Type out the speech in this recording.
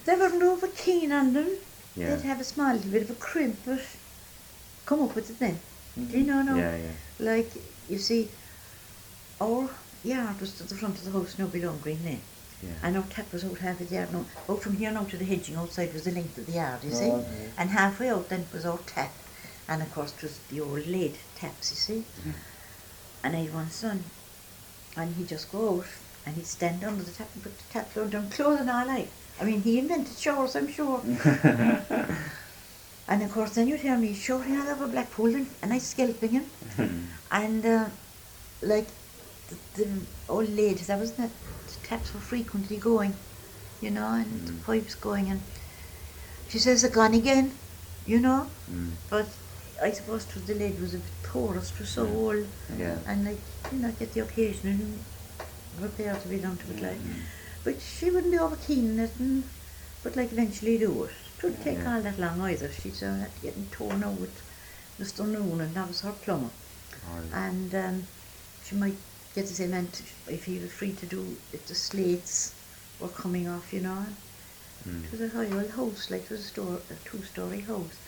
They weren't over keen on them. Yeah. They'd have a small little bit of a crimp, but come up with it then. Do you know now? Yeah, yeah. Like, you see, our yard was to the front of the house now below Green Lane. Yeah. And our tap was out half of the yard now. Out from here now to the hedging outside was the length of the yard, you see. Okay. And halfway out then was our tap. And of course it was the old lead taps, you see. And I had one son. And he'd just go out and he'd stand under the tap and put the tap down, clothing all like. I mean, he invented showers, I'm sure. And of course then you'd hear me shouting all over Blackpool and I scalping him. And like the old lady, that was that the taps were frequently going, you know, and the pipes going, and she says they're gone again, you know. But I suppose the lady was a bit porous, it was so old, Yeah. and like, you know, get the occasional repair to be done to it, like. But she wouldn't be over keen on it, but like eventually do it. It wouldn't take all that long either. She's getting torn out with Mr. Noon, and that was her plumber. And she might get the same if he was free to do if the slates were coming off, you know. It was a high old house, like it was a 2-story house.